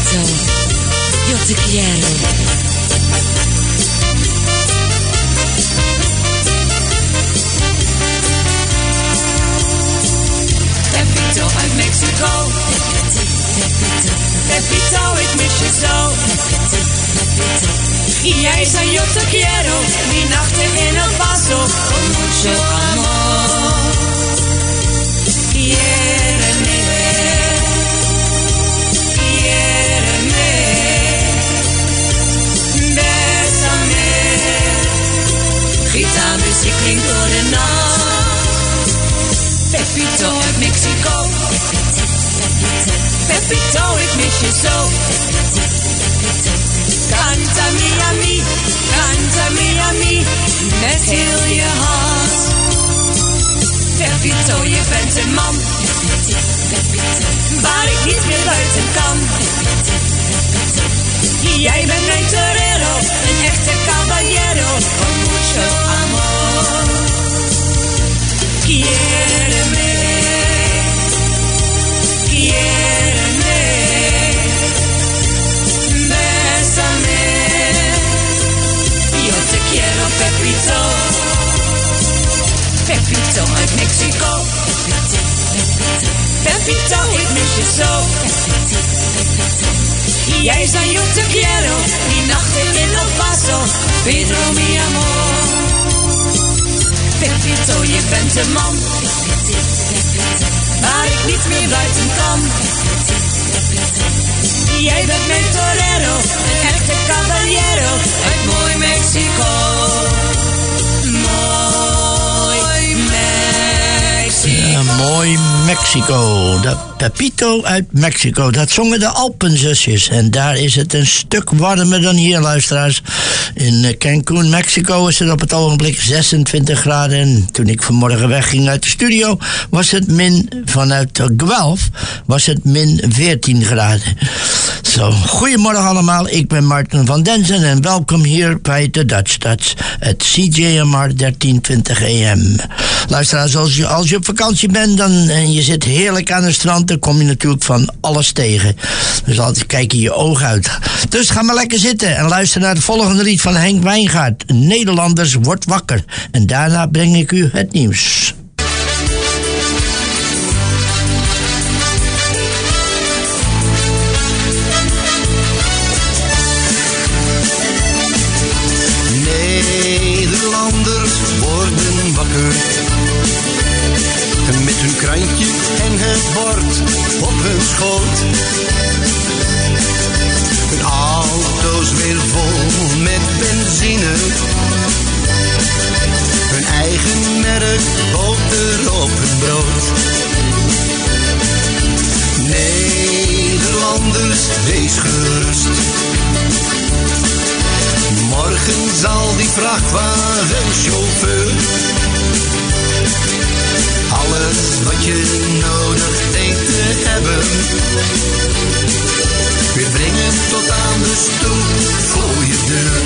Pepito, yo te quiero. Pepito uit Mexico. Pepito, ik mis je zo. Jij zei yo te quiero, die nachten in El Paso, con mucho amor. Quiéreme, quiéreme, bésame. Gitaanmuziek klinkt door de nacht. Pepito uit Mexico. Pepito, ik mis je zo. Canta mi a mi, met heel je hart. Pepito, je bent een man, waar ik niet meer buiten kan. Jij bent mijn torero, een echte caballero, con mucho amor. Quiéreme, quiéreme, bésame. Yo te quiero, Pepito. Pepito uit Mexico. Pepito, ik mis je zo. Jij zei yo te quiero, die nachten in El Paso, Pedro mi amor. Pepito, je bent een man, waar ik niet meer buiten kan. Jij bent mijn torero, een echte caballero uit mooi Mexico. Mooi Mexico. Ja, mooi Mexico. Dat Pepito uit Mexico. Dat zongen de Alpenzusjes. En daar is het een stuk warmer dan hier, luisteraars. In Cancun, Mexico, is het op het ogenblik 26 graden. En toen ik vanmorgen wegging uit de studio, was het vanuit Guelph, was het min 14 graden. Zo, goedemorgen allemaal. Ik ben Martin van Denzen en welkom hier bij de Dutch Touch. Het CJMR 1320 AM. Luisteraars, als je op vakantie bent en je zit heerlijk aan het strand, dan kom je natuurlijk van alles tegen. Dus altijd kijk je ogen uit. Dus ga maar lekker zitten en luister naar het volgende lied van Henk Wijngaard. Nederlanders, wordt wakker. En daarna breng ik u het nieuws. Nederlanders worden wakker. Met hun krantje en het bord op hun schoot. Hun auto's weer vol met benzine. Hun eigen merk boter op hun brood. Nederlanders, wees gerust. Morgen zal die vrachtwagenchauffeur alles wat je nodig denkt te hebben weer brengen tot aan de stoep voor je deur.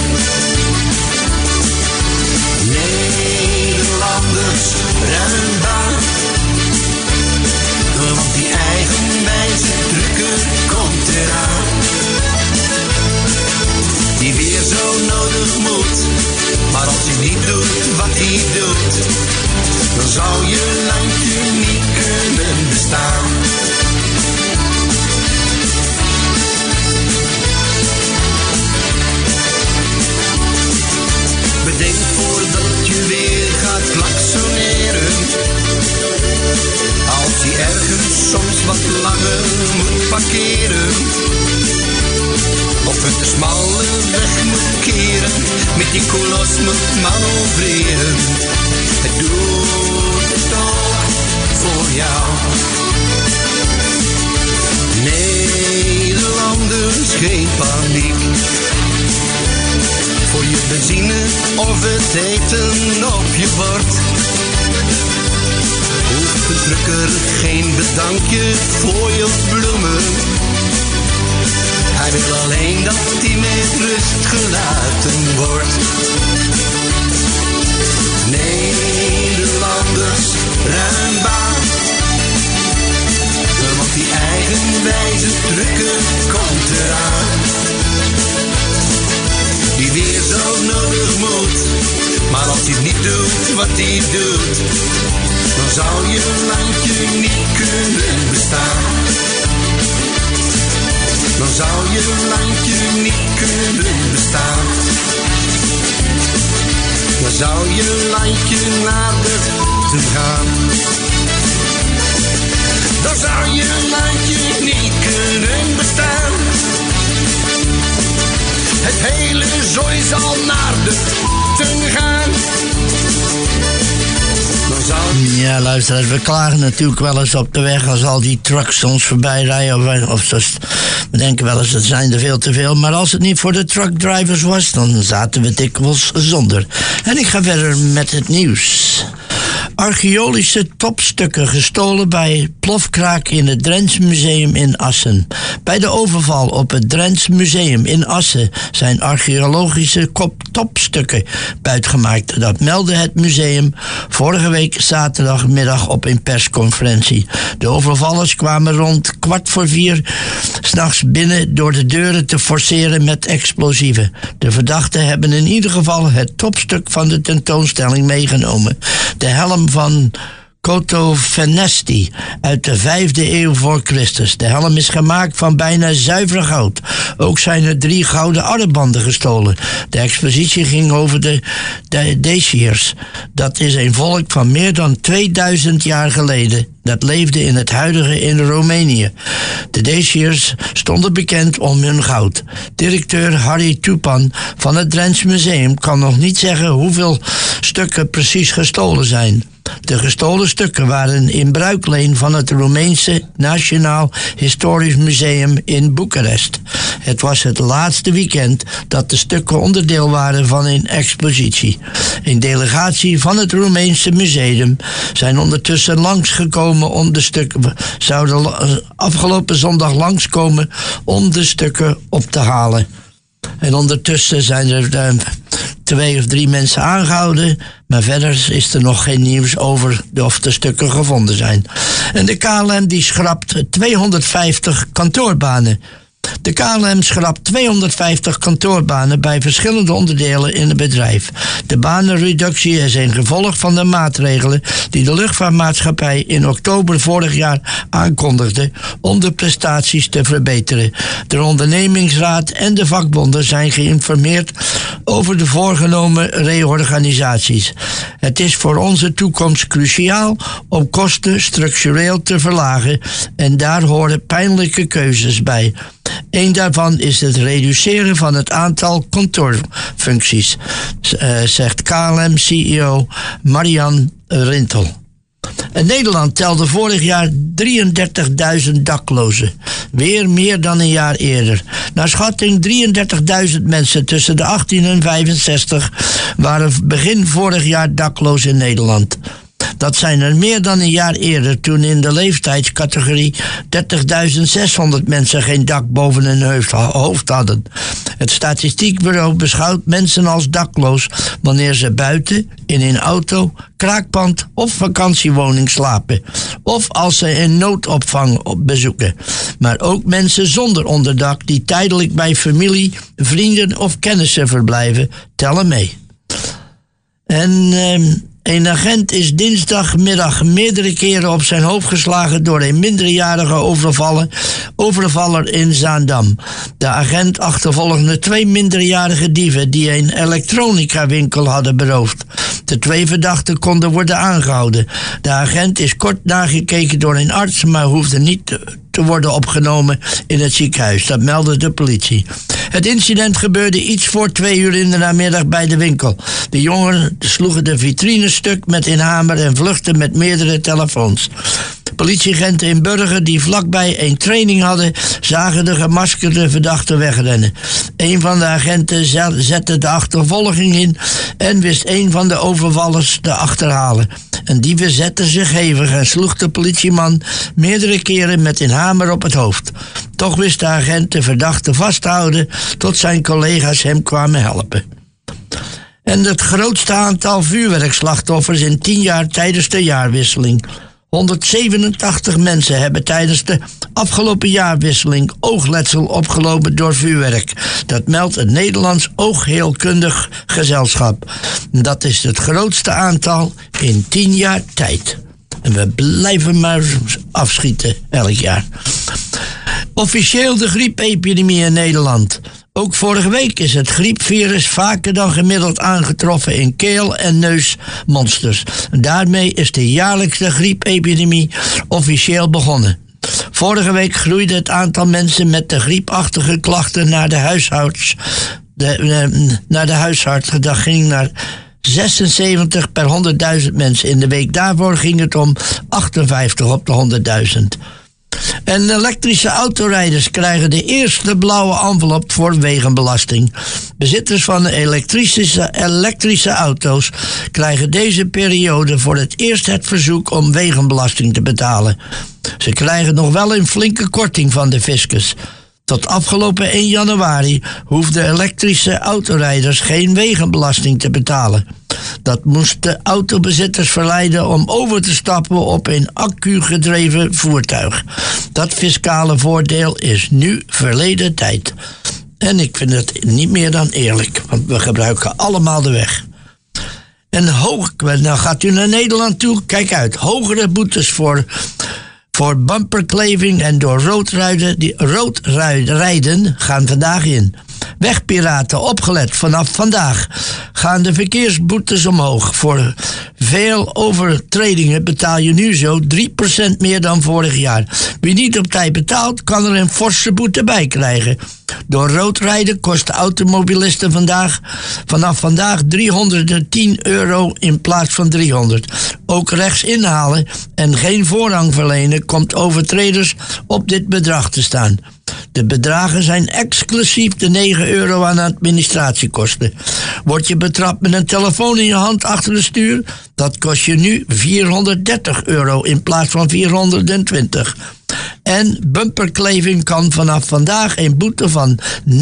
Nederlanders, ruim baan, want die eigenwijze drukker komt eraan. Die weer zo nodig moet, maar als hij niet doet wat hij doet, dan zou je landje niet kunnen bestaan. Bedenk voordat je weer gaat klaksoneren, als je ergens soms wat langer moet parkeren, of een te smalle weg moet keren, met die kolos moet manoeuvreren. Het doet het toch voor jou. Nederlanders, geen paniek. Voor je benzine of het eten op je bord. Hoeft de drukker geen bedankje voor je bloemen. Hij wil alleen dat hij met rust gelaten wordt. Nederlanders, ruim baan. Want die eigenwijze drukker komt eraan. doet wat hij doet, dan zou je landje niet kunnen bestaan. Dan zou je landje niet kunnen bestaan. Dan zou je landje naar de voeten gaan. Dan zou je landje niet kunnen bestaan. Het hele zooi zal naar de voeten gaan. Ja, luisteraars, we klagen natuurlijk wel eens op de weg als al die trucks ons voorbij rijden. We denken wel eens, dat zijn er veel te veel. Maar als het niet voor de truckdrivers was, dan zaten we dikwijls zonder. En ik ga verder met het nieuws. Archeologische topstukken gestolen bij plofkraak in het Drents Museum in Assen. Bij de overval op het Drents Museum in Assen zijn archeologische topstukken buitgemaakt. Dat meldde het museum vorige week zaterdagmiddag op een persconferentie. De overvallers kwamen rond 3:15 s'nachts binnen door de deuren te forceren met explosieven. De verdachten hebben in ieder geval het topstuk van de tentoonstelling meegenomen. De helm van Cotofenesti uit de 5e eeuw voor Christus. De helm is gemaakt van bijna zuiver goud. Ook zijn er 3 gouden armbanden gestolen. De expositie ging over de Daciërs. Dat is een volk van meer dan 2000 jaar geleden. Dat leefde in het huidige in Roemenië. De Daciërs stonden bekend om hun goud. Directeur Harry Tupan van het Drents Museum kan nog niet zeggen hoeveel stukken precies gestolen zijn. De gestolen stukken waren in bruikleen van het Roemeense Nationaal Historisch Museum in Boekarest. Het was het laatste weekend dat de stukken onderdeel waren van een expositie. Een delegatie van het Roemeense museum zijn ondertussen langsgekomen om de stukken, zouden afgelopen zondag langskomen om de stukken op te halen. En ondertussen zijn er 2 of 3 mensen aangehouden, maar verder is er nog geen nieuws over of de stukken gevonden zijn. En de KLM die schrapt 250 kantoorbanen. De KLM schrapt 250 kantoorbanen bij verschillende onderdelen in het bedrijf. De banenreductie is een gevolg van de maatregelen die de luchtvaartmaatschappij in oktober vorig jaar aankondigde om de prestaties te verbeteren. De ondernemingsraad en de vakbonden zijn geïnformeerd over de voorgenomen reorganisaties. Het is voor onze toekomst cruciaal om kosten structureel te verlagen en daar horen pijnlijke keuzes bij. Een daarvan is het reduceren van het aantal kantoorfuncties, zegt KLM-CEO Marian Rintel. En Nederland telde vorig jaar 33.000 daklozen. Weer meer dan een jaar eerder. Naar schatting 33.000 mensen tussen de 18 en 65 waren begin vorig jaar dakloos in Nederland. Dat zijn er meer dan een jaar eerder, toen in de leeftijdscategorie 30.600 mensen geen dak boven hun hoofd hadden. Het Statistiekbureau beschouwt mensen als dakloos wanneer ze buiten, in een auto, kraakpand of vakantiewoning slapen. Of als ze een noodopvang bezoeken. Maar ook mensen zonder onderdak die tijdelijk bij familie, vrienden of kennissen verblijven, tellen mee. En een agent is dinsdagmiddag meerdere keren op zijn hoofd geslagen door een minderjarige overvaller in Zaandam. De agent achtervolgde 2 minderjarige dieven die een elektronica-winkel hadden beroofd. De 2 verdachten konden worden aangehouden. De agent is kort nagekeken door een arts, maar hoefde niet te worden opgenomen in het ziekenhuis. Dat meldde de politie. Het incident gebeurde iets voor 2 uur in de namiddag bij de winkel. De jongeren sloegen de vitrine stuk met een hamer en vluchtten met meerdere telefoons. Politieagenten in Burger die vlakbij een training hadden, zagen de gemaskerde verdachten wegrennen. Een van de agenten zette de achtervolging in en wist een van de overvallers te achterhalen. En die verzette zich hevig en sloeg de politieman meerdere keren met een hamer op het hoofd. Toch wist de agent de verdachte vasthouden tot zijn collega's hem kwamen helpen. En het grootste aantal vuurwerkslachtoffers in 10 jaar tijdens de jaarwisseling. 187 mensen hebben tijdens de afgelopen jaarwisseling oogletsel opgelopen door vuurwerk. Dat meldt het Nederlands Oogheelkundig Gezelschap. Dat is het grootste aantal in 10 jaar tijd. En we blijven maar afschieten elk jaar. Officieel de griepepidemie in Nederland. Ook vorige week is het griepvirus vaker dan gemiddeld aangetroffen in keel- en neusmonsters. Daarmee is de jaarlijkse griepepidemie officieel begonnen. Vorige week groeide het aantal mensen met de griepachtige klachten naar de huisarts. Dat ging naar 76 per 100.000 mensen. In de week daarvoor ging het om 58 op de 100.000. En elektrische autorijders krijgen de eerste blauwe envelop voor wegenbelasting. Bezitters van elektrische auto's krijgen deze periode voor het eerst het verzoek om wegenbelasting te betalen. Ze krijgen nog wel een flinke korting van de fiscus. Tot afgelopen 1 januari hoefden elektrische autorijders geen wegenbelasting te betalen. Dat moest de autobezitters verleiden om over te stappen op een accu-gedreven voertuig. Dat fiscale voordeel is nu verleden tijd. En ik vind het niet meer dan eerlijk, want we gebruiken allemaal de weg. En nou gaat u naar Nederland toe, kijk uit, hogere boetes voor bumperkleving en door roodrijden gaan vandaag in. Wegpiraten, opgelet, vanaf vandaag gaan de verkeersboetes omhoog. Voor veel overtredingen betaal je nu zo 3% meer dan vorig jaar. Wie niet op tijd betaalt, kan er een forse boete bij krijgen. Door roodrijden kost automobilisten vanaf vandaag €310 in plaats van 300. Ook rechts inhalen en geen voorrang verlenen komt overtreders op dit bedrag te staan. De bedragen zijn exclusief de €9 aan administratiekosten. Word je betrapt met een telefoon in je hand achter het stuur? Dat kost je nu €430 in plaats van 420. En bumperkleving kan vanaf vandaag een boete van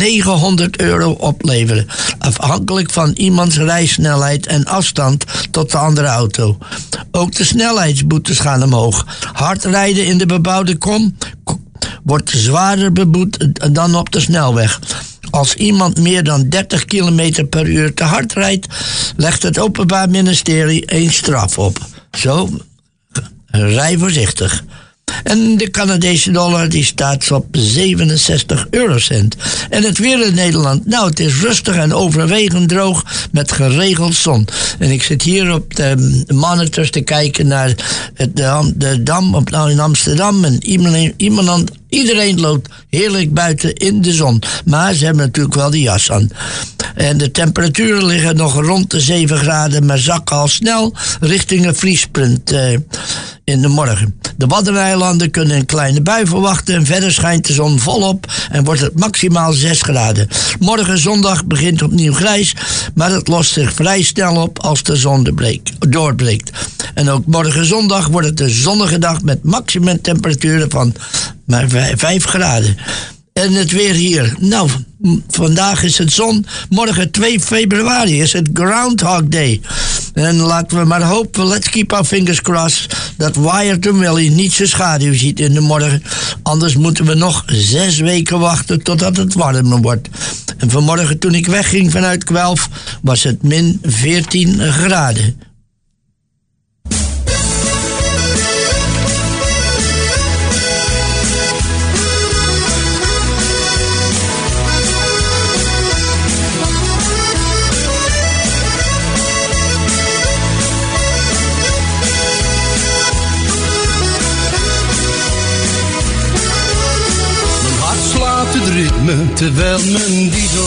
€900 opleveren. Afhankelijk van iemands rijsnelheid en afstand tot de andere auto. Ook de snelheidsboetes gaan omhoog. Hard rijden in de bebouwde kom wordt zwaarder beboet dan op de snelweg. Als iemand meer dan 30 km per uur te hard rijdt, legt het Openbaar Ministerie een straf op. Zo, rij voorzichtig. En de Canadese dollar die staat op 67 eurocent. En het weer in Nederland, nou het is rustig en overwegend droog met geregeld zon. En ik zit hier op de monitors te kijken naar de Dam in Amsterdam. En iedereen loopt heerlijk buiten in de zon. Maar ze hebben natuurlijk wel de jas aan. En de temperaturen liggen nog rond de 7 graden, maar zakken al snel richting een vriespunt in de morgen. De Waddeneilanden kunnen een kleine bui verwachten en verder schijnt de zon volop en wordt het maximaal 6 graden. Morgen zondag begint opnieuw grijs, maar het lost zich vrij snel op als de zon doorbreekt. En ook morgen zondag wordt het een zonnige dag met maximum temperaturen van maar 5 graden. En het weer hier. Nou, vandaag is het zon. Morgen 2 februari is het Groundhog Day. En laten we maar hopen, let's keep our fingers crossed, dat Wyerton Willie niet zijn schaduw ziet in de morgen. Anders moeten we nog 6 weken wachten totdat het warmer wordt. En vanmorgen toen ik wegging vanuit Guelph was het min 14 graden. Het ritme terwijl mijn diesel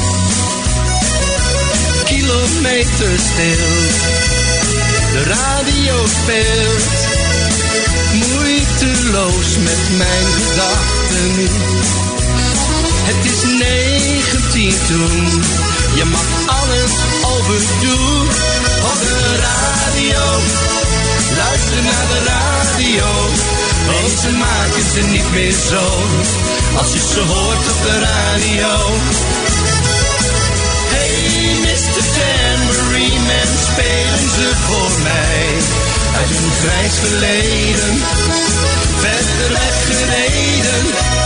kilometers stil de radio speelt, moeiteloos met mijn gedachten. Het is 19 toen, je mag alles overdoen op de radio. Luister naar de radio, want ze maken ze niet meer zo als je ze hoort op de radio. Hey, Mr. Tambourine Man, spelen ze voor mij uit een grijs verleden, verder weggereden.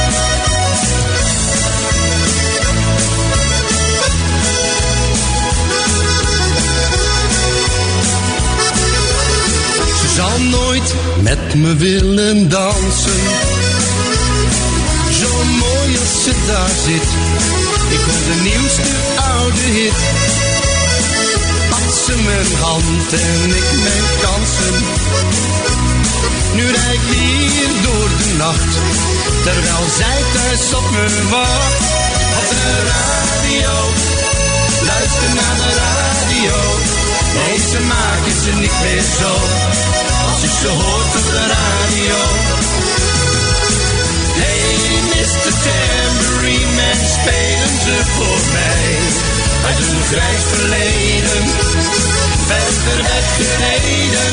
Ze zal nooit met me willen dansen, zo mooi als ze daar zit. Ik hoor de nieuwste oude hit. Pakt ze mijn hand en ik mijn kansen. Nu rijd ik hier door de nacht, terwijl zij thuis op me wacht. Op de radio, luister naar de radio. Nee, ze maken ze niet meer zo, als ik ze hoort op de radio. Hey, Mr. Tambourine Man, spelen ze voor mij. Uit een grijs verleden, verder weggereden.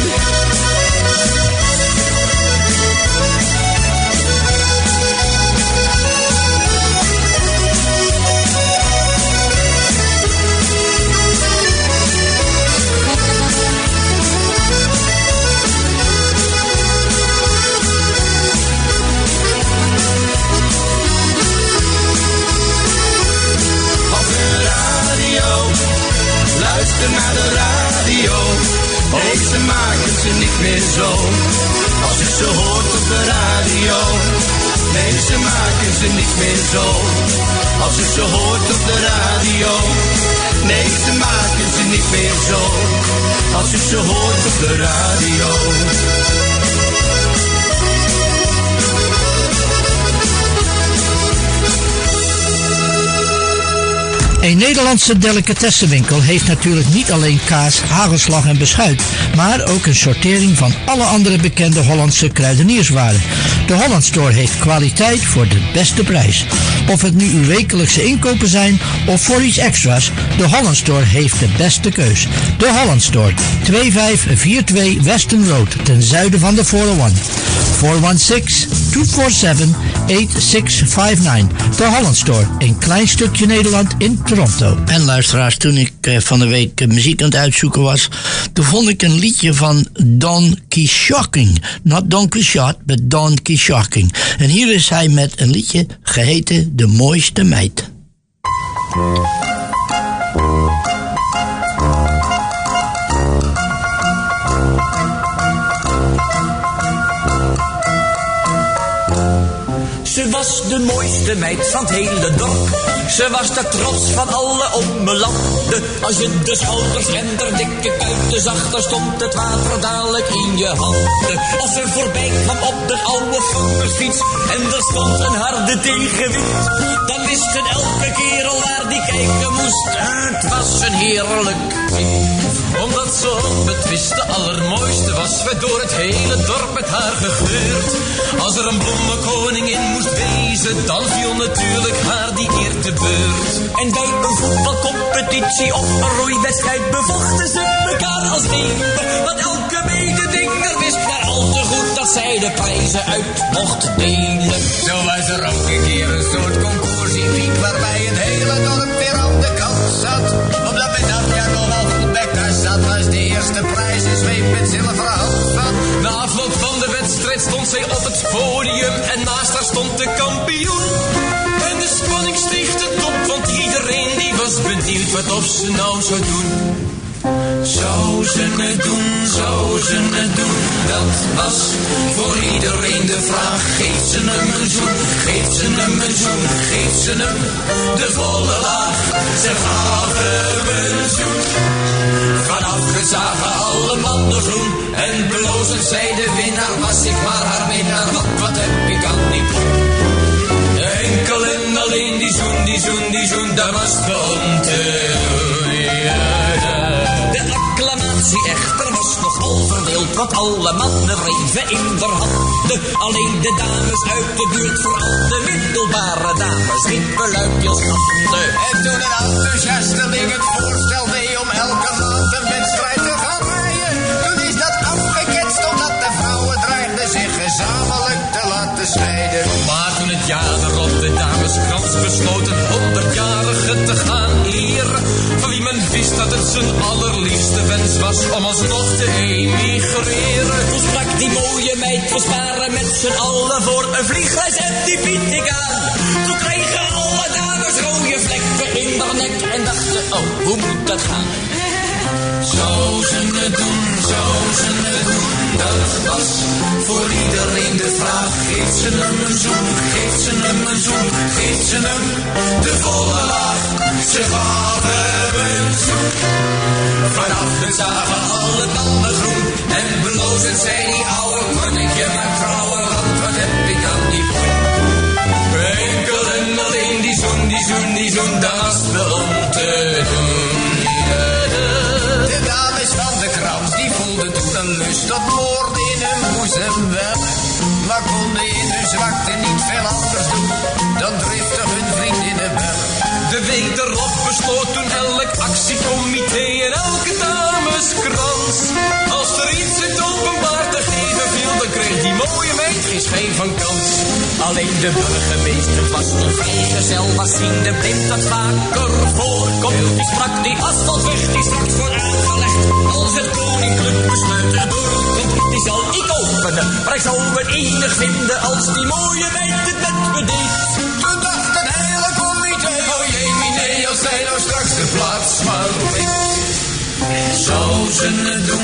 Luister naar de radio, nee, ze maken ze niet meer zo, als ik ze hoort op de radio. Nee, ze maken ze niet meer zo, als ik ze hoort op de radio. Nee, ze maken ze niet meer zo, als ik ze hoort op de radio. Een Nederlandse delicatessenwinkel heeft natuurlijk niet alleen kaas, hagelslag en beschuit, maar ook een sortering van alle andere bekende Hollandse kruidenierswaren. De Holland Store heeft kwaliteit voor de beste prijs. Of het nu uw wekelijkse inkopen zijn of voor iets extra's, de Holland Store heeft de beste keus. De Holland Store, 2542 Weston Road, ten zuiden van de 401. 416-247-8659. De Holland Store, een klein stukje Nederland in Toronto. En luisteraars, toen ik van de week muziek aan het uitzoeken was, toen vond ik een liedje van Don Quixote. Not Don Quixote, but Don Quixote. En hier is hij met een liedje geheten De Mooiste Meid. Ze was de mooiste meid van het hele dorp. Ze was de trots van alle ommelanden. Als je de schouders en de dikke kuiten zag, dan stond het water dadelijk in je handen. Als ze voorbij kwam op de oude fotofiets en er stond een harde tegenwind, dan wisten elke kerel waar die kijken moest. Het was een heerlijk kind. Omdat ze onbetwist de allermooiste was, werd door het hele dorp met haar gegeurd. Als er een bloemenkoningin moest wezen, dan viel natuurlijk haar die eer te beurt. En bij een voetbalcompetitie of een roeiwedstrijd bevochten ze elkaar als één. Want elke mededinger wist maar al te goed dat zij de prijzen uit mocht delen. Zo was er ook een keer een soort concours in Piet, waarbij het hele dorp weer aan de kant zat. Omdat men dat jaar nog al goed bij kas zat, was de eerste prijs een zweep met zilveren handvat. Na afloop van de wedstrijd stond zij op het podium en naast haar stond de kampioen. En de spanning steeg te top, want iedereen die was benieuwd wat of ze nou zou doen. Zou ze het doen, zou ze het doen, dat was voor iedereen de vraag. Geeft ze hem een zoen, geeft ze hem een zoen, geeft ze hem de volle laag. Ze gaven hem een zoen, vanaf gezagen alle mannen groen. En blozend zei de winnaar, was ik maar haar winnaar, want wat heb ik aan die poen. Enkel en alleen die zoen, die zoen, die zoen, daar was de De acclamatie echter was nog onverdeeld, want alle mannen reven in der handen. Alleen de dames uit de buurt, vooral de middelbare dames, riepen luidjes handen. En toen een enthousiasteling het voorstel deed om elke maand een wedstrijd te gaan rijden, toen is dat afgeketst omdat de vrouwen dreigden zich gezamenlijk te laten scheiden. Maar toen het jaar erop de dameskrans besloten 100-jarige te gaan eren, van wie men wist dat het zijn allerliefste wens was om alsnog te emigreren, die bied ik aan. Toen kregen alle dames rode vlekken in haar nek en dachten, oh, hoe moet dat gaan? Zo ze het doen, dat was voor iedereen de vraag. Geeft ze hem een zoen, geeft ze hem een zoen, geeft ze hem de volle laag. Ze gaven hem een zoen. Vanaf het zagen alle tanden groen. En blozend zei die oude, kon ik je maar trouwen, want wat heb ik aan die poen? Enkel en alleen die zoen, dat was wel om te doen. De dames van de krans, die voelden toen een lust dat moorde in hun boezem weg. Maar konden in hun zwakte niet veel anders doen dan driftig hun vriendinnen weg. De week erop besloot toen elk actiecomité en elke dameskrans. Als er iets in het openbaar te geven viel, dan kreeg die mooie meid geen schijn van kans. Alleen de burgemeester was die vrijgezel, was ziende blind dat vaker voorkomt. Die sprak die asfaltweg, die straks wordt aangelegd. Als het koninklijk besluit doorkomt, die zal ik openen. Maar ik zou het enig vinden als die mooie meid het met me deed. Toen dacht een hele comité, oh jee, nee, als zij nou straks de plaats maar weet. Zou ze het doen,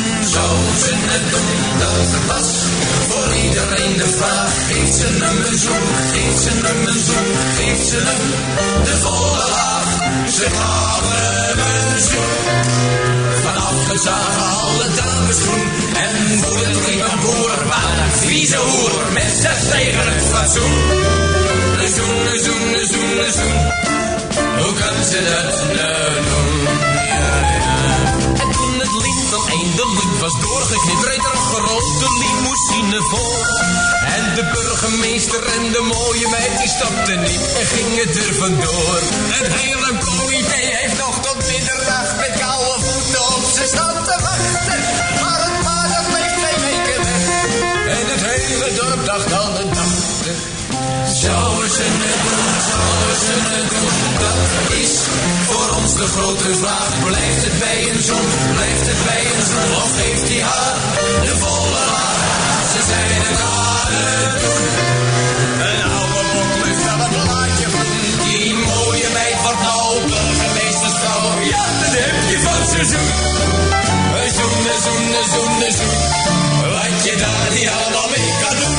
dat was voor iedereen de vraag. Geeft ze hem een zoen, geeft ze hem een zoen, geeft ze hem de volle laag. Ze gaven hem een zoen. Vanaf het zagen alle dames groen. En voelen ging een boer, maar een vieze hoer met zes tegen het fatsoen. Een zoen, een zoen, een zoen, een zoen. Hoe kan ze dat nou doen? En toen het lied dan eindelijk was doorgeknipt, reed er een grote limousine voor. En de burgemeester en de mooie meid die stapten niet en gingen er vandoor. Het hele comité heeft nog tot middernacht met koude voeten op ze staan te wachten. Maar het paar dat bleef 2 weken weg. En het hele dorp dacht aan het dachten. Zouden ze het doen, dat is voor ons de grote vraag. Blijft het bij een zoen, of geeft hij haar de volle laag? Ze zijn het aan het doen. Een oude bok lust aan het laatje groen. Die mooie meid wordt nou burgemeestersvrouw. Ja, dat heb je van zijn zoen. Een zoen. Wat je daar niet allemaal mee kan doen.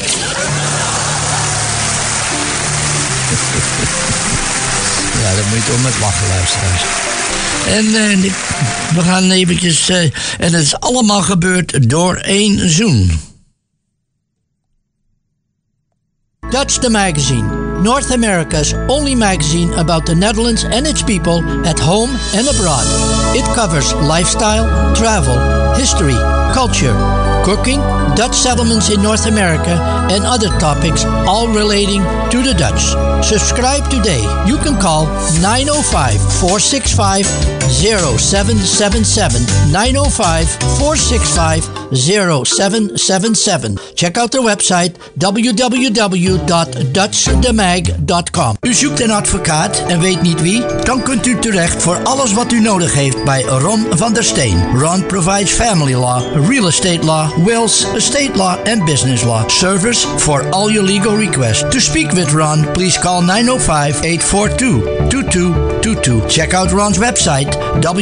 Ja, daar moet je toch met lachen, luisteraars. En we gaan eventjes... en het is allemaal gebeurd door 1 zoen. Dutch the Magazine. North America's only magazine about the Netherlands and its people at home and abroad. It covers lifestyle, travel, history, culture, cooking, Dutch settlements in North America, and other topics all relating to the Dutch. Subscribe today. You can call 905-465-0777. 905-465-0777. Check out their website www.dutchthemag.com. U zoekt een advocaat en weet niet wie? Dan kunt u terecht voor alles wat u nodig heeft bij Ron van der Steen. Ron provides family law, real estate law, wills, estate law, and business law. Service for all your legal requests. To speak with Ron, please call 905-842-2222. Check out Ron's website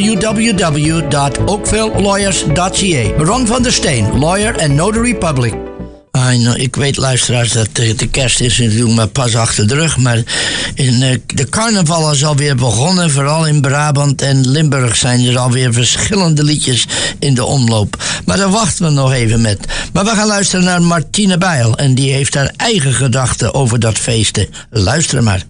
www.oakvillelawyers.ca. Ron van der Steen, lawyer and notary public. Ik weet, luisteraars, dat de kerst is natuurlijk maar pas achter de rug. Maar de carnaval is alweer begonnen. Vooral in Brabant en Limburg zijn er alweer verschillende liedjes in de omloop. Maar daar wachten we nog even met. Maar we gaan luisteren naar Martine Bijl. En die heeft haar eigen gedachten over dat feesten. Luister maar.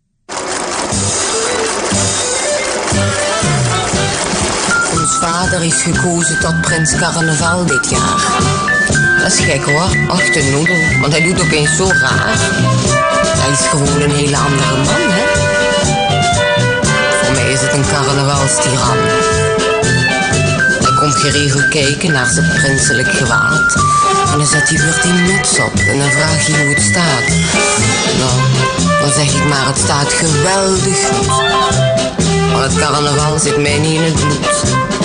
Ons vader is gekozen tot prins carnaval dit jaar. Dat is gek hoor, ach de noedel, want hij doet opeens zo raar. Hij is gewoon een hele andere man, hè. Voor mij is het een carnavalstiran. Hij komt geregeld kijken naar zijn prinselijk gewaad. En dan zet hij weer die muts op en dan vraag je hoe het staat. Nou, dan zeg ik maar, het staat geweldig goed. Want het carnaval zit mij niet in het bloed.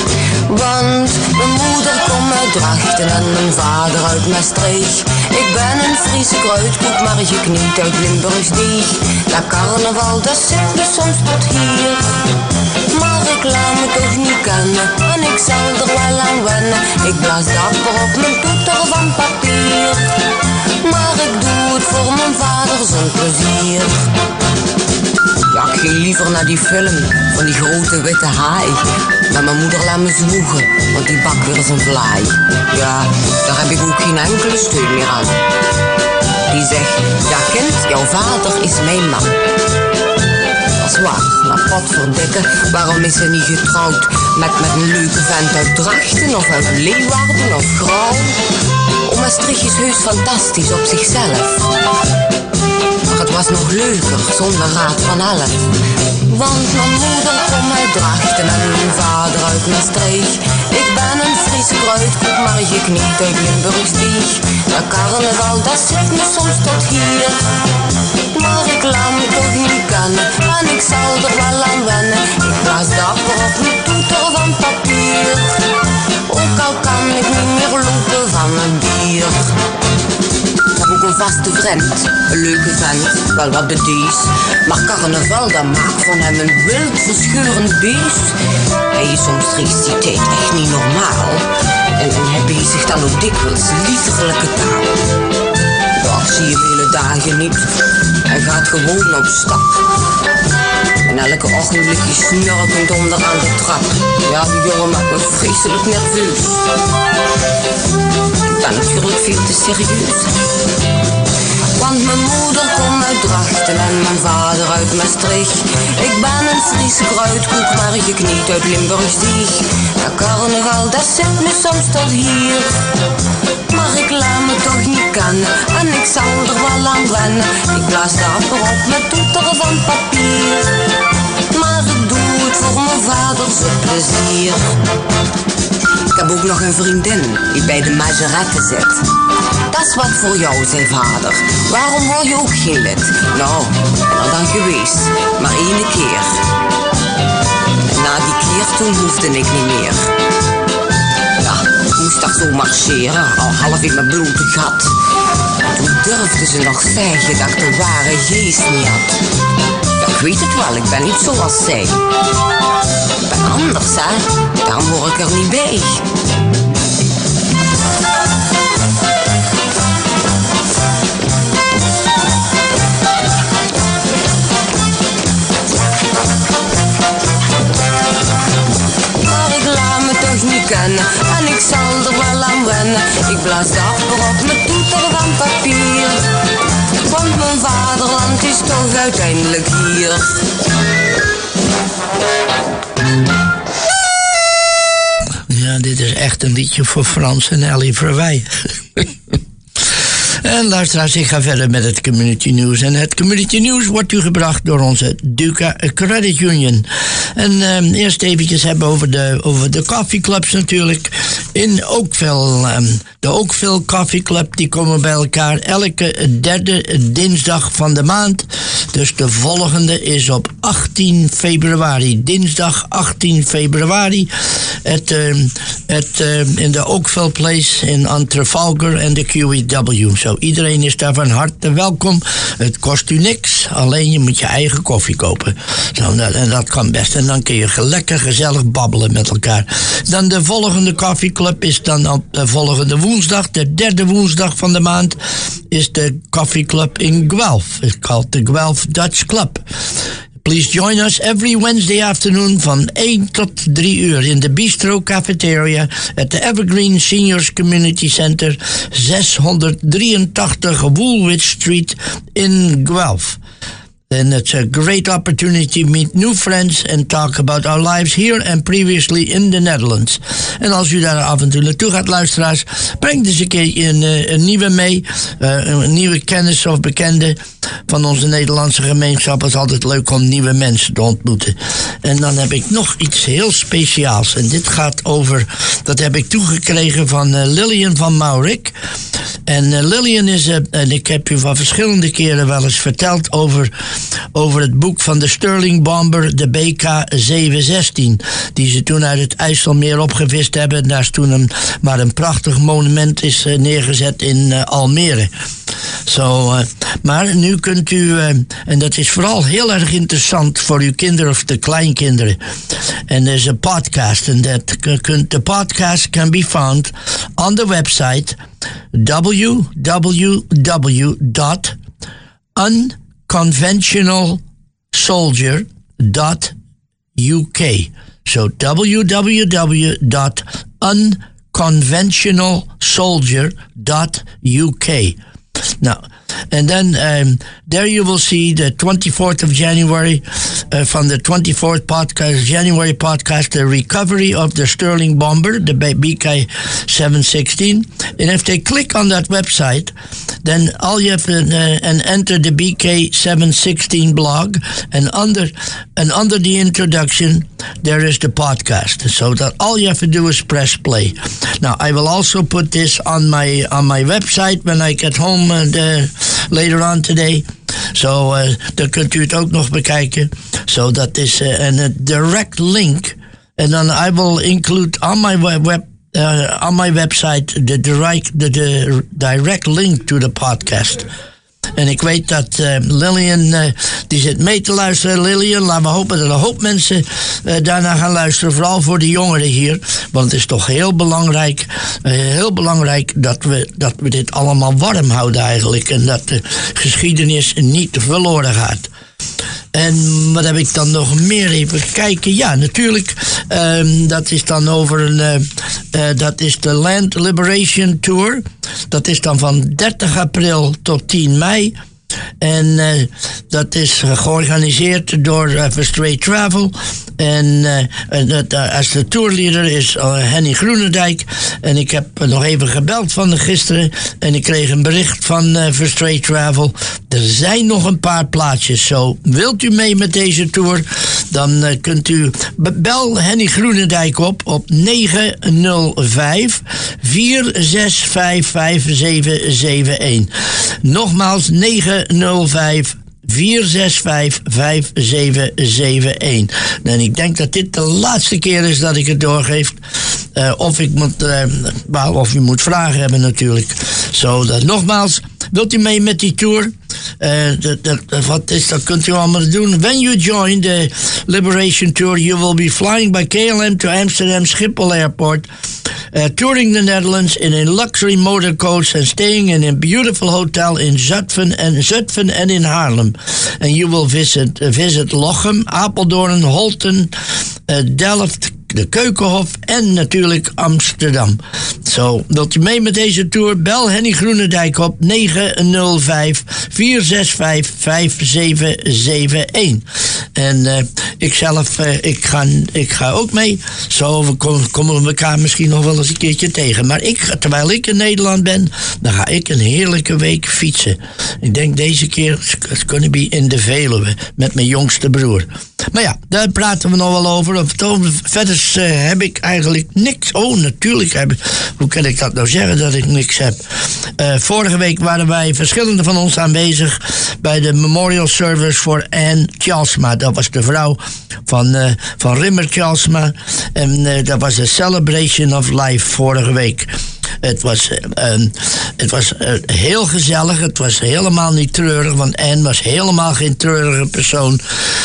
Want mijn moeder komt uit Drachten en mijn vader uit Maastricht. Ik ben een Friese kruidkoek, maar je kniet uit Limburgs Dieg. Dat carnaval, dat zit me soms tot hier. Maar ik laat me toch niet kennen en ik zal er wel aan wennen. Ik blaas dapper op mijn toeter van papier. Maar ik doe het voor mijn vader zijn plezier. Ja, ik ging liever naar die film van die grote witte haai. Maar mijn moeder laat me zwoegen, want die bakt weer eens een vlaai. Ja, daar heb ik ook geen enkele steun meer aan. Die zegt, ja kind, jouw vader is mijn man. Dat is waar, maar potverdikke, waarom is ze niet getrouwd met een leuke vent uit Drachten of uit Leeuwarden of Grauw? Maastricht is heus fantastisch op zichzelf. Maar het was nog leuker zonder raad van elf. Want mijn moeder komt uit Drachten en mijn vader uit Maastricht. Ik ben een Friese kruidkoek, maar je kniet uit Limburgs Dieg. Dat carnaval, dat zit me soms tot hier. Maar ik laat me toch niet kennen en ik zal er wel aan wennen. Ik blaas dapper op mijn toeter van papier. Ook al kan ik niet meer lopen van een dier. Ik heb ook een vaste vriend, een leuke vent, wel wat bedees. Maar carnaval, dat maakt van hem een wild verscheurend beest. Hij is omstreeks die tijd echt niet normaal. En hij bezigt dan ook dikwijls liefderlijke taal. Ja, ik zie hem hele dagen niet. Hij gaat gewoon op stap. En elke ochtend ligt hij snurkend onderaan de trap. Ja, die jongen maakt me vreselijk nerveus. Ik ben natuurlijk veel te serieus. Want mijn moeder komt uit Drachten en mijn vader uit Maastricht. Ik ben een Friese kruidkoek, maar je kniet uit Limburgs Dieg. Dat carnaval, dat zit me soms tot hier. Maar ik laat me toch niet kennen en ik zal er wel aan wennen. Ik blaas dapper op met toeteren van papier. Maar ik doe het voor mijn vader zijn plezier. Ik heb ook nog een vriendin die bij de majorette zit. Dat is wat voor jou, zei vader. Waarom word je ook geen lid? Nou, ben er dan geweest, maar 1 keer. Na die keer toen hoefde ik niet meer. Ja, ik moest daar zo marcheren, al half in mijn blote gat. Toen durfde ze nog zeggen dat ik de ware geest niet had. Ja, ik weet het wel, ik ben niet zoals zij. Ik ben anders, hè? Daarom hoor ik er niet bij. Kennen. En ik zal er wel aan wennen. Ik blaas dapper op mijn toeter van papier. Want mijn vaderland is toch uiteindelijk hier. Ja, dit is echt een liedje voor Frans en Ellie Verwij. En luisteraars, ik ga verder met het Community News. En het Community News wordt u gebracht door onze Duca Credit Union. En eerst eventjes hebben over de coffeeclubs natuurlijk. In Oakville, de Oakville Coffee Club, die komen bij elkaar elke 3e dinsdag van de maand. Dus de volgende is op 18 februari. Dinsdag 18 februari. In de Oakville Place in Trafalgar en de QEW. Zo, iedereen is daar van harte welkom. Het kost u niks, alleen je moet je eigen koffie kopen. Zo, en dat kan best. En dan kun je lekker gezellig babbelen met elkaar. Dan de volgende koffieclub is dan op de volgende woensdag, de 3e woensdag van de maand, is de koffieclub in Guelph. It's called the Guelph Dutch Club. Please join us every Wednesday afternoon van 1 tot 3 uur in de Bistro Cafeteria at the Evergreen Seniors Community Center, 683 Woolwich Street in Guelph. And it's a great opportunity to meet new friends and talk about our lives here and previously in the Netherlands. En als u daar af en toe naartoe gaat, luisteraars, breng dus een keer een nieuwe mee, een nieuwe kennis of bekende. van onze Nederlandse gemeenschap. Het is altijd leuk om nieuwe mensen te ontmoeten. En dan heb ik nog iets heel speciaals. En dit gaat over, dat heb ik toegekregen van Lillian van Maurik. En Lillian is, en ik heb u van verschillende keren wel eens verteld over het boek van de Sterling Bomber, de BK-716. Die ze toen uit het IJsselmeer opgevist hebben. Daar is toen maar een prachtig monument is neergezet in Almere. Maar nu kunt u, en dat is vooral heel erg interessant voor uw kinderen of de kleinkinderen. En er is een podcast. En de podcast can be found on the website www.unconventionalsoldier.uk. So www.unconventionalsoldier.uk. Now, and then there you will see the 24th of January, from the 24th podcast, January podcast, the recovery of the Sterling Bomber, the BK-716. And if they click on that website, then all you have to, and enter the BK-716 blog, and under the introduction, there is the podcast. So that all you have to do is press play. Now, I will also put this on my website when I get home later on today. So dan kunt u het ook nog bekijken. So that is a direct link. And then I will include on my on my website the direct link to the podcast. En ik weet dat Lillian, die zit mee te luisteren. Lillian, laten we hopen dat een hoop mensen daarna gaan luisteren. Vooral voor de jongeren hier. Want het is toch heel belangrijk dat we dit allemaal warm houden eigenlijk. En dat de geschiedenis niet verloren gaat. En wat heb ik dan nog meer? Even kijken. Ja, natuurlijk. Dat is dan dat is de Land Liberation Tour. Dat is dan van 30 april tot 10 mei. En dat is georganiseerd door Verstraight Travel. En als de tourleader is Henny Groenendijk. En ik heb nog even gebeld van gisteren. En ik kreeg een bericht van Verstraight Travel. Er zijn nog een paar plaatsjes. Zo, wilt u mee met deze tour? Dan kunt u bel Henny Groenendijk op 905 465 5771. Nogmaals 905 465 5771. En ik denk dat dit de laatste keer is dat ik het doorgeef. Of u moet vragen hebben natuurlijk. Zo, nogmaals, wilt u mee met die tour? Dat kunt u allemaal doen. When you join the Liberation Tour, you will be flying by KLM to Amsterdam Schiphol Airport, touring the Netherlands in a luxury motorcoach and staying in a beautiful hotel in Zutphen and in Haarlem. And you will visit Lochem, Apeldoorn, Holten, Delft, de Keukenhof en natuurlijk Amsterdam. Zo, wilt u mee met deze tour? Bel Henny Groenendijk op 905 465 5771. En ikzelf, ik ga ook mee. Zo, we komen elkaar misschien nog wel eens een keertje tegen. Maar terwijl ik in Nederland ben, dan ga ik een heerlijke week fietsen. Ik denk deze keer it's gonna be in de Veluwe met mijn jongste broer. Maar ja, daar praten we nog wel over. Verder heb ik eigenlijk niks. Oh, natuurlijk hoe kan ik dat nou zeggen dat ik niks heb? Vorige week waren wij, verschillende van ons, aanwezig bij de memorial service voor Anne Tjalsma. Dat was de vrouw van Rimmer Tjalsma. En dat was de Celebration of Life vorige week. Het was heel gezellig. Het was helemaal niet treurig, want Anne was helemaal geen treurige persoon.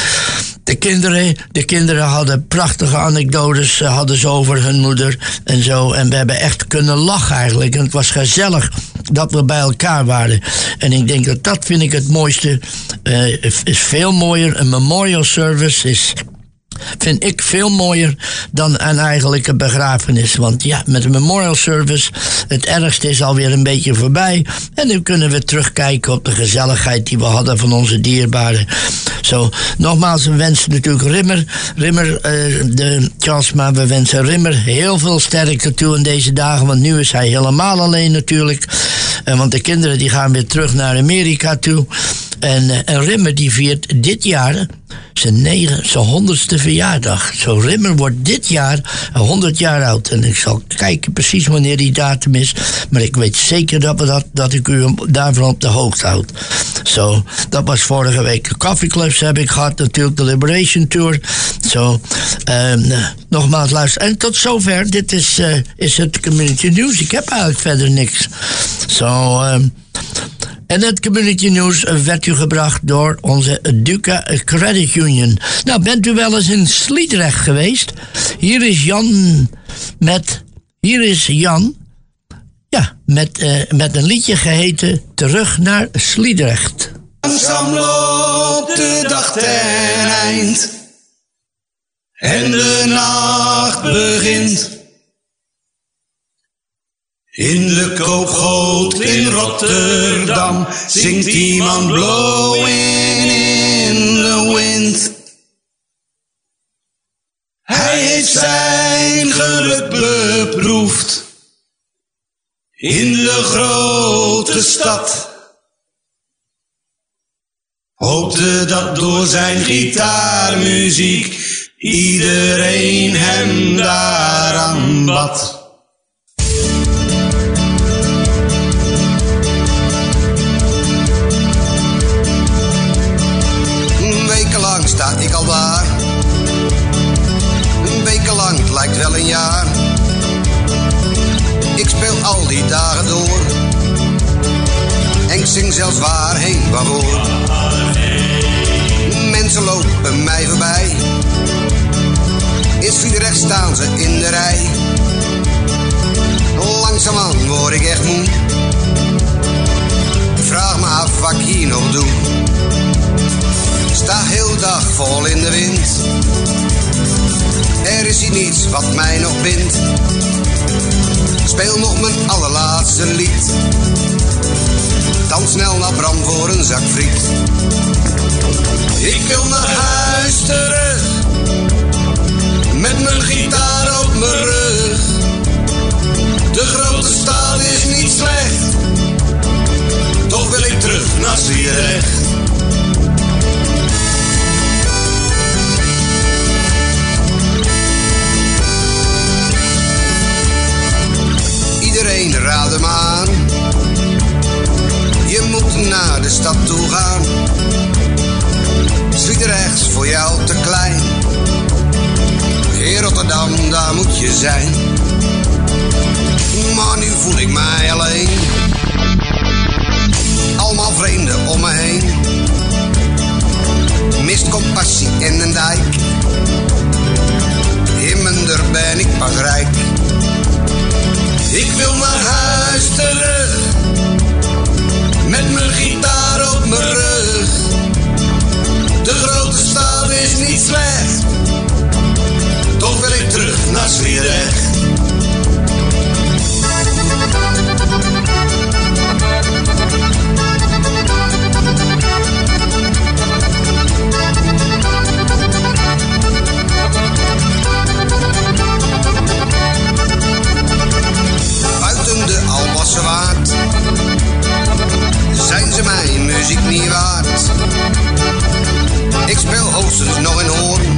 De kinderen hadden prachtige anekdotes hadden ze over hun moeder en zo. En we hebben echt kunnen lachen eigenlijk. En het was gezellig dat we bij elkaar waren. En ik denk dat vind ik het mooiste. Is veel mooier. Een memorial service vind ik veel mooier dan een eigenlijke begrafenis. Want ja, met een memorial service, het ergste is alweer een beetje voorbij. En nu kunnen we terugkijken op de gezelligheid die we hadden van onze dierbaren. Zo, nogmaals, we wensen natuurlijk Rimmer, de Tjalsma, we wensen Rimmer heel veel sterkte toe in deze dagen. Want nu is hij helemaal alleen natuurlijk. Want de kinderen die gaan weer terug naar Amerika toe. En Rimmer die viert dit jaar zijn 100ste verjaardag. Zo Rimmer wordt dit jaar 100 jaar oud. En ik zal kijken precies wanneer die datum is. Maar ik weet zeker dat ik u daarvan op de hoogte houd. Zo, dat was vorige week. De coffeeclubs heb ik gehad. Natuurlijk de Liberation Tour. Zo, nogmaals luisteren. En tot zover. Dit is het Community News. Ik heb eigenlijk verder niks. Zo, en het Community News werd u gebracht door onze Duca Credit Union. Nou, bent u wel eens in Sliedrecht geweest? Hier is Jan met een liedje geheten Terug naar Sliedrecht. Langzaam loopt de dag ten eind en de nacht begint. In de koopgoot in Rotterdam zingt iemand blowing in the wind. Hij heeft zijn geluk beproefd in de grote stad. Hoopte dat door zijn gitaarmuziek iedereen hem daaraan bad. Wekenlang sta ik al daar. Wekenlang, het lijkt wel een jaar. Ik speel al die dagen door. En ik zing zelfs waarheen waarvoor. Mensen lopen mij voorbij. In Sliedrecht staan ze in de rij. Langzaamaan word ik echt moe. Ik vraag me af wat ik hier nog doe. Sta heel dag vol in de wind. Er is hier niets wat mij nog bindt. Speel nog mijn allerlaatste lied. Dan snel naar Bram voor een zak friet. Ik wil naar huis terug. Met mijn gitaar op mijn rug. De grote stad is niet slecht. Toch wil ik terug naar Sliedrecht. Iedereen raadde me aan. Je moet naar de stad toe gaan. Sliedrecht is voor jou te klein. In Rotterdam, daar moet je zijn. Maar nu voel ik mij alleen. Allemaal vreemden om me heen. Mist compassie en een dijk. In minder ben ik pas rijk. Ik wil naar huis terug. Met mijn gitaar op mijn rug. De grote stad is niet slecht. Toch wil ik terug naar Sliedrecht. Buiten de Albassewaard zijn ze mijn muziek niet waard. Ik speel hoogstens nog in Hoorn,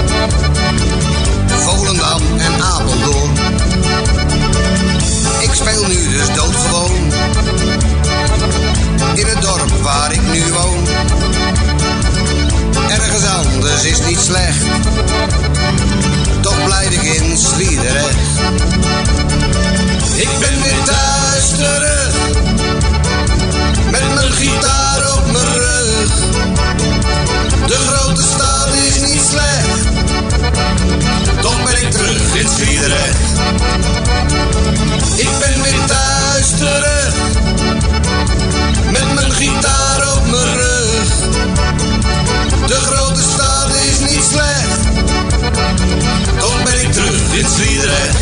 Volendam en Apeldoorn. Ik speel nu dus doodgewoon in het dorp waar ik nu woon. Ergens anders is niet slecht, toch blijf ik in Sliedrecht. Ik ben weer thuis terug, met mijn gitaar op mijn rug. De grote stad is niet slecht, toch ben ik terug in Sliedrecht. Ik ben weer thuis terug, met mijn gitaar op mijn rug. De grote stad is niet slecht, toch ben ik terug in Sliedrecht.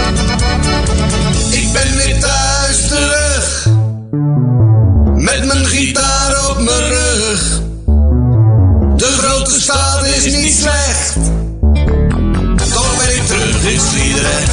Ik ben weer thuis terug, met mijn gitaar op mijn rug. De grote stad is niet slecht, toch ben ik terug in Sliedrecht.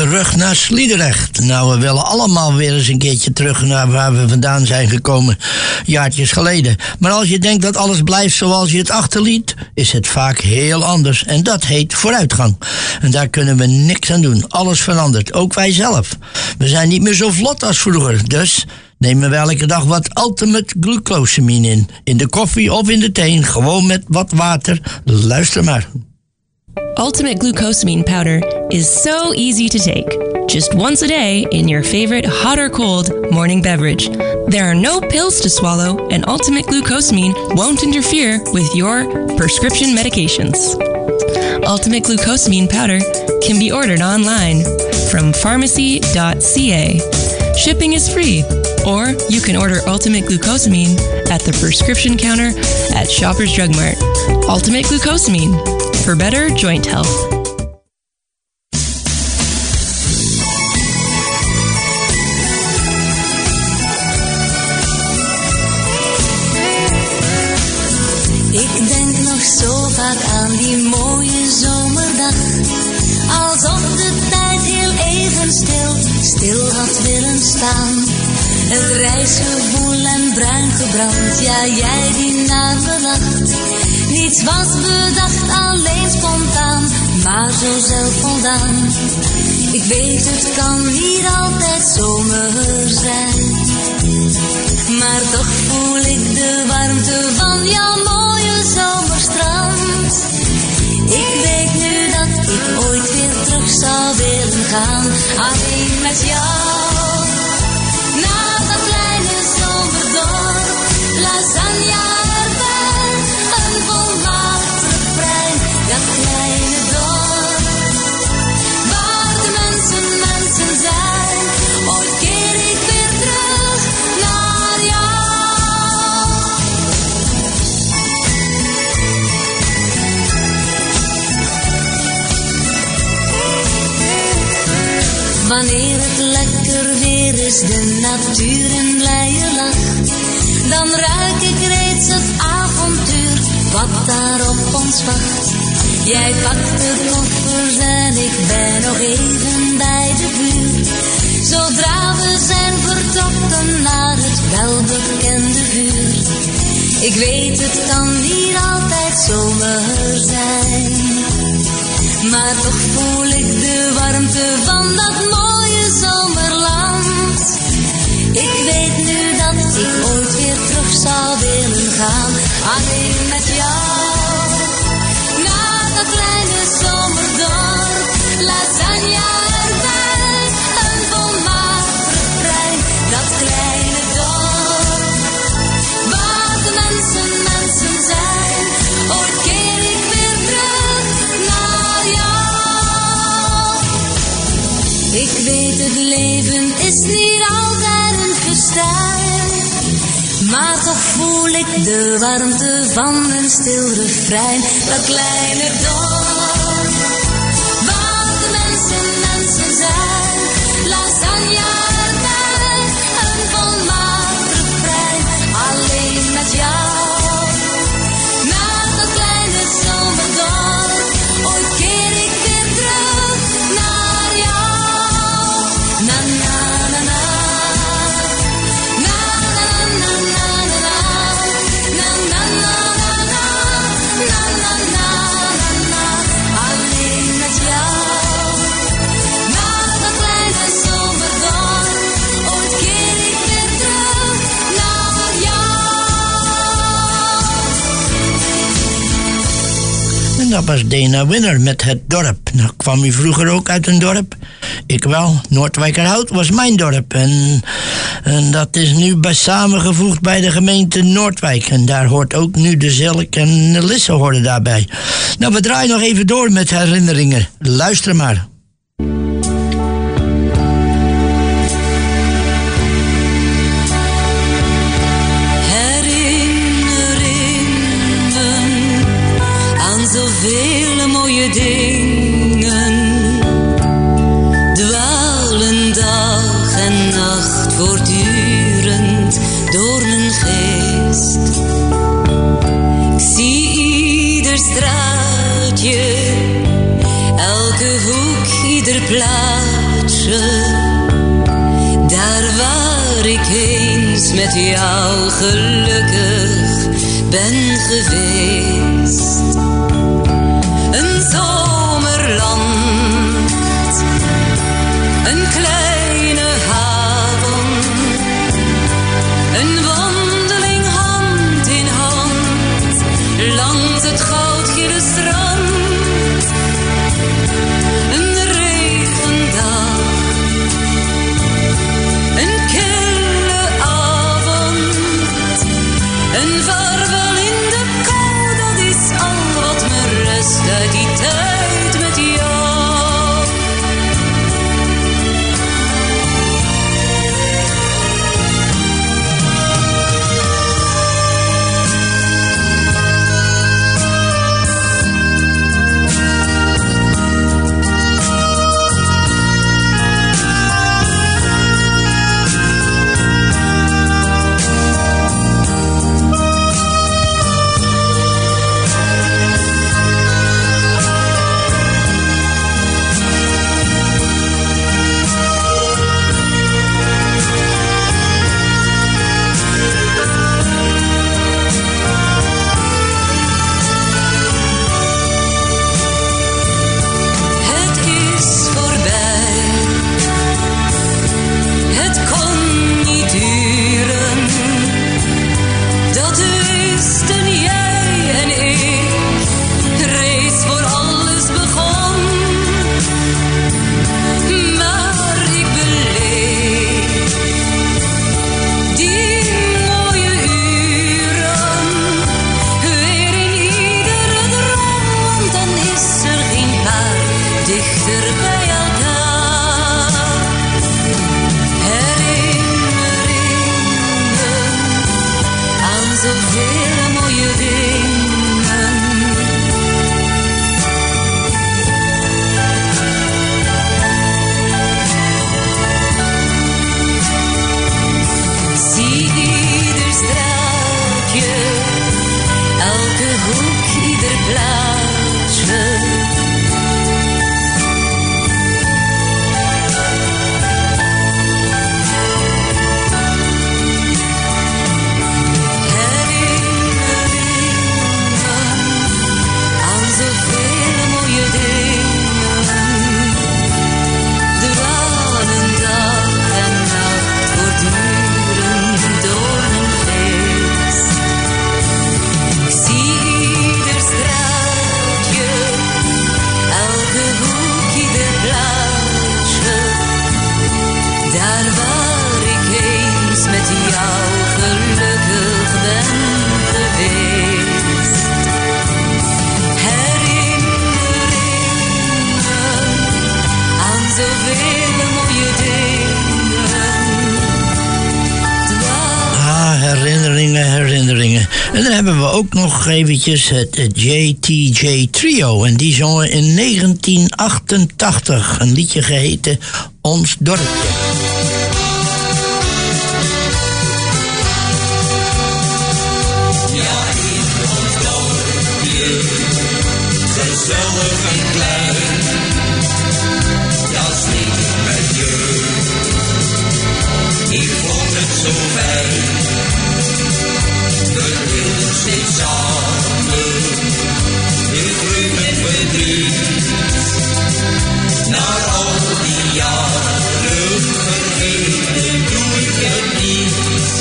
terug naar Sliedrecht. Nou, we willen allemaal weer eens een keertje terug naar waar we vandaan zijn gekomen, jaartjes geleden. Maar als je denkt dat alles blijft zoals je het achterliet, is het vaak heel anders. En dat heet vooruitgang. En daar kunnen we niks aan doen. Alles verandert, ook wij zelf. We zijn niet meer zo vlot als vroeger, dus nemen we elke dag wat Ultimate Glucosamine in de koffie of in de thee, gewoon met wat water. Luister maar. Ultimate Glucosamine powder is so easy to take. Just once a day in your favorite hot or cold morning beverage. There are no pills to swallow, and Ultimate Glucosamine won't interfere with your prescription medications. Ultimate Glucosamine powder can be ordered online from pharmacy.ca. Shipping is free, or you can order Ultimate Glucosamine at the prescription counter at Shoppers Drug Mart. Ultimate Glucosamine, for better joint health. Ik denk nog zo vaak aan die mooie zomerdag, alsof de tijd heel even stil had willen staan. Het reisgevoel en bruin gebrand, ja jij die naar me lacht. Niets was bedacht, alleen spontaan, maar zo zelfvoldaan. Ik weet het kan niet altijd zomer zijn, maar toch voel ik de warmte van jouw mooie zomerstrand. Ik weet nu dat ik ooit weer terug zou willen gaan, alleen met jou. Naar dat kleine zomerdorp, lasagne erbij, een volmaakt refrein, dat kleine dorp. Waar de mensen zijn, ooit keer ik weer terug naar jou. Wanneer het lekker weer is, de natuur in blije lach, dan ruik ik reeds het avontuur wat daar op ons wacht. Jij pakt de koffers en ik ben nog even bij de buurt. Zodra we zijn vertrokken naar het welbekende vuur. Ik weet het kan niet altijd zomer zijn, maar toch voel ik de warmte van dat mooie zomerland. Ik weet nu dat ik ooit weer terug zou willen gaan, alleen met jou. Naar dat kleine zomerdorp, lasagne erbij, een volmaakt refrein, dat kleine dorp. Waar de mensen zijn, ooit keer ik weer terug naar jou. Ik weet het leven is niet altijd een festijn, maar toch voel ik de warmte van een stil refrein, dat kleine dorp. Waar de mensen zijn, lasagne erbij, een volmaakt refrein, alleen met jou. Naar dat kleine zomerdorp, ooit keer ik weer terug naar jou. Na na na na. Dat was Dana Winner met Het Dorp. Nou, kwam u vroeger ook uit een dorp? Ik wel. Noordwijkerhout was mijn dorp. En dat is nu samengevoegd bij de gemeente Noordwijk. En daar hoort ook nu de Zilk en de Lisse horen daarbij. Nou, we draaien nog even door met herinneringen. Luister maar. Zoveel mooie dingen dwalen dag en nacht voortdurend door mijn geest. Ik zie ieder straatje, elke hoek, ieder plaats eens met jou gelukkig ben geweest. Een zomerland, een kleine haven, een wandeling hand in hand langs het goudgele strand. Een regendag, een kille avond, een vaarwel in de kou, dat is al wat me rest uit die tijd met jou. En dan hebben we ook nog eventjes het JTJ Trio. En die zongen in 1988 een liedje geheten Ons Dorpje. Gezellig en klein, dat steek ik met je. Ik vond het zo fijn, we hielden steeds samen, in vreugd en verdriet. Na al die jaren vergeten doe ik het niet.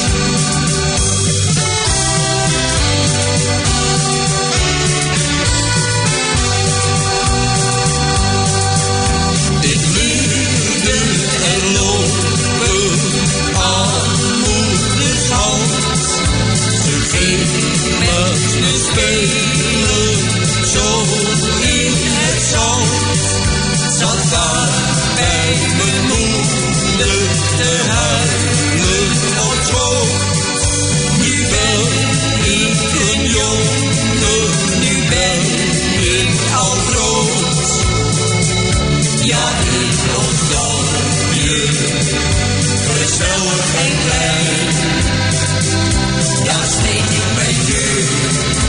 Spelen, zo in het zand, zat daar bij mijn moeder te huilen op schoot. Nu ben ik een jongen, nu ben ik al groot. Ja, in ons dorpje, gezellig en klein, daar steek ik mijn jeugd.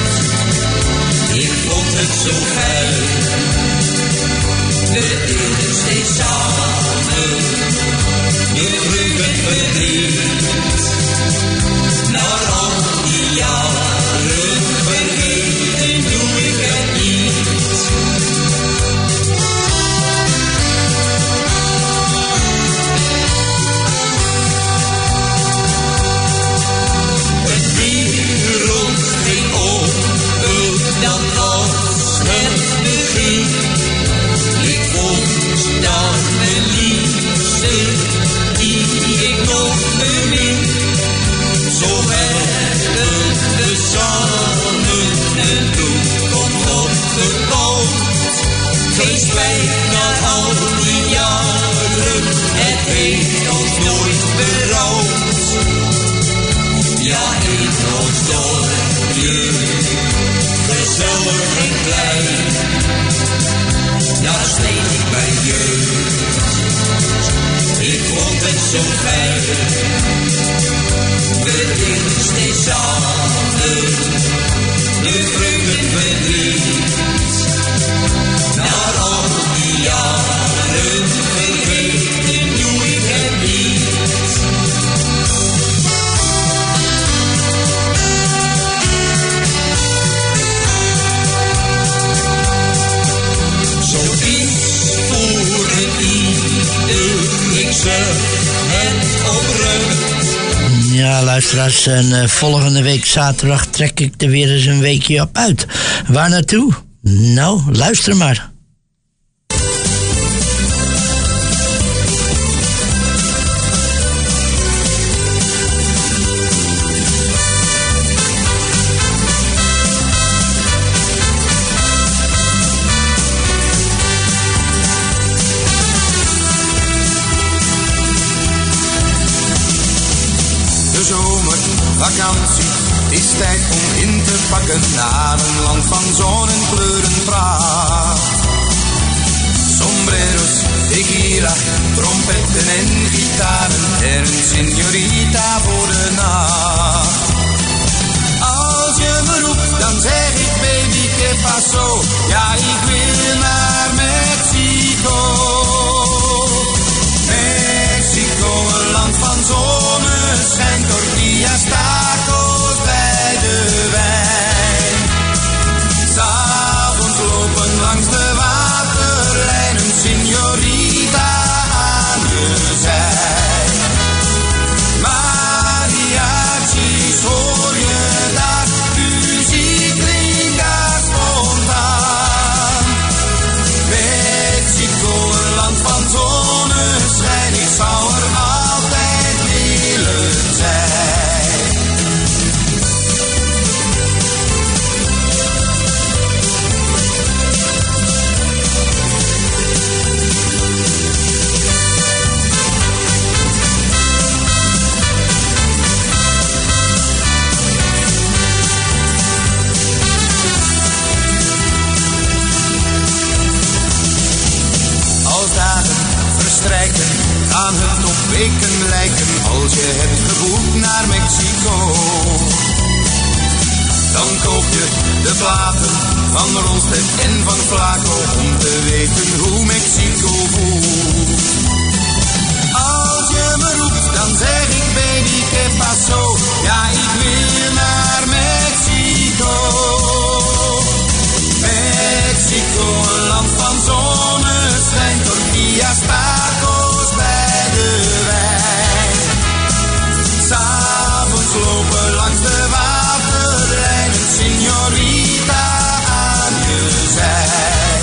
Ik vond het zo fijn, we deden steeds samen, in vreugd en verdriet. onbemind. Zo werden we samen en toen komt op de boot. Geen spijt na al die jaren, het heeft ons nooit berouwd. Ja, in ons dorpje, gezellig en klein, daar steek ik bij jeugd. Ik vond het zo fijn, we deden samen, de vreugde en verdriet. Na al die jaren vergeten doe ik het niet. Zoiets voor een ieder, ik zeg het oprecht. Ja, luisteraars, en volgende week zaterdag trek ik er weer eens een weekje op uit. Waar naartoe? Nou, luister maar. Vakantie, het is tijd om in te pakken naar een land van zon en kleuren pracht. Sombreros, tequila, trompetten en gitaren en een señorita voor de nacht. Als je me roept, dan zeg ik baby, que paso? Ja, ik wil naar Mexico. Mexico, een land van zonneschijn, tortillas, tacos bij de wijn. 'S'avonds lopen langs de waterlijn, een señorita aan je zij. Mariachis hoor je daar, muziek klinkt daar spontaan. Mexico, een land van zonneschijn, ik zou er altijd willen zijn. Als dagen verstrijken, gaan het op weken lijken als je hebt geboekt naar Mexico. Dan koop je de platen van Rolstedt en van Flaco om te weten hoe Mexico voelt. Als je me roept, dan zeg ik baby, que paso? Ja, ik wil naar Mexico. Mexico, een land van zonneschijn, tortillas, tacos bij de wijn. 'S'avonds lopen langs de waterlijn, een señorita aan je zij.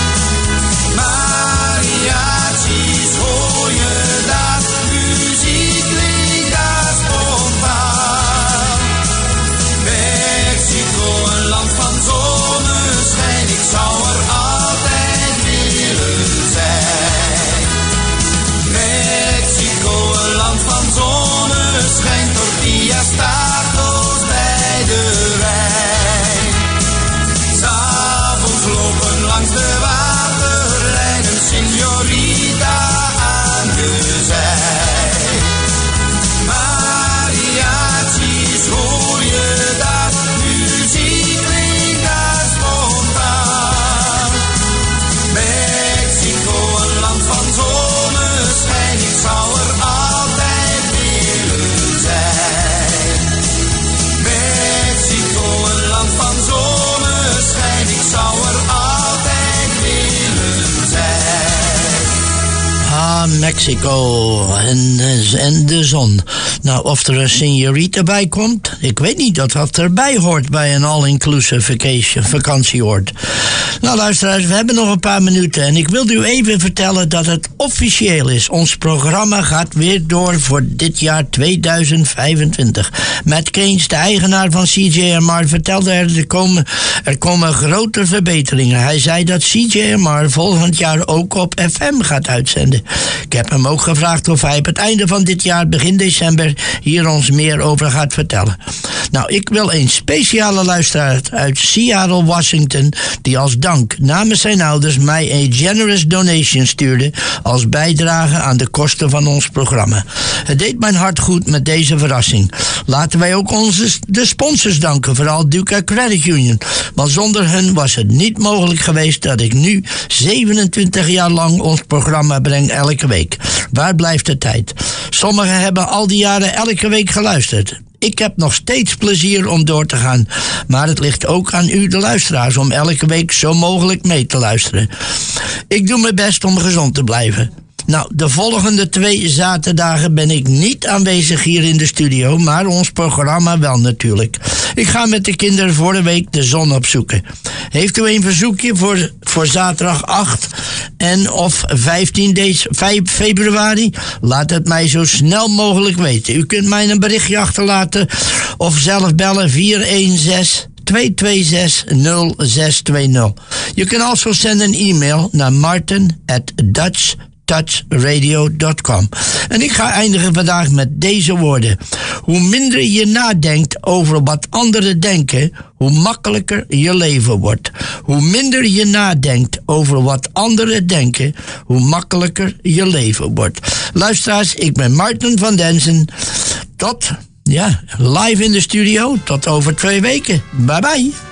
Mariachis hoor je daar, muziek klinkt daar spontaan. Mexico, een land van zonneschijn, ik zou er altijd willen zijn. Mexico, een land van zonneschijn, tortillas, tacos bij de wijn. 'S'avonds lopen langs de waterlijn, een señorita aan je zij. Mariachis hoor je daar, muziek klinkt daar spontaan. Mexico, een land van zonneschijn, ik zou er altijd willen zijn. Mexico, een land van zonneschijn, ik zou er altijd willen zijn. Ah, Mexico en de zon. Nou, of er een señorita bij komt, ik weet niet dat dat erbij hoort bij een all-inclusive vakantieoord. Nou, luisteraars, we hebben nog een paar minuten en ik wil u even vertellen dat het officieel is. Ons programma gaat weer door voor dit jaar 2025. Matt Keynes, de eigenaar van CJMR, vertelde er komen grote verbeteringen. Hij zei dat CJMR volgend jaar ook op FM gaat uitzenden. Ik heb hem ook gevraagd of hij op het einde van dit jaar, begin december, hier ons meer over gaat vertellen. Nou, ik wil een speciale luisteraar uit Seattle, Washington, die als dank namens zijn ouders mij een generous donation stuurde als bijdrage aan de kosten van ons programma. Het deed mijn hart goed met deze verrassing. Laten wij ook de sponsors danken, vooral Duca Credit Union, want zonder hun was het niet mogelijk geweest dat ik nu 27 jaar lang ons programma breng elke week. Waar blijft de tijd? Sommigen hebben al die jaren elke week geluisterd. Ik heb nog steeds plezier om door te gaan. Maar het ligt ook aan u, de luisteraars, om elke week zo mogelijk mee te luisteren. Ik doe mijn best om gezond te blijven. Nou, de volgende 2 zaterdagen ben ik niet aanwezig hier in de studio, maar ons programma wel natuurlijk. Ik ga met de kinderen voor de week de zon opzoeken. Heeft u een verzoekje voor zaterdag 8 en of 15 februari? Laat het mij zo snel mogelijk weten. U kunt mij een berichtje achterlaten of zelf bellen 416 226-0620. You can also send an email naar martin@dutchtouchradio.com. En ik ga eindigen vandaag met deze woorden. Hoe minder je nadenkt over wat anderen denken, hoe makkelijker je leven wordt. Hoe minder je nadenkt over wat anderen denken, hoe makkelijker je leven wordt. Luisteraars, ik ben Martin van Denzen. Tot, live in de studio. Tot over 2 weken. Bye bye.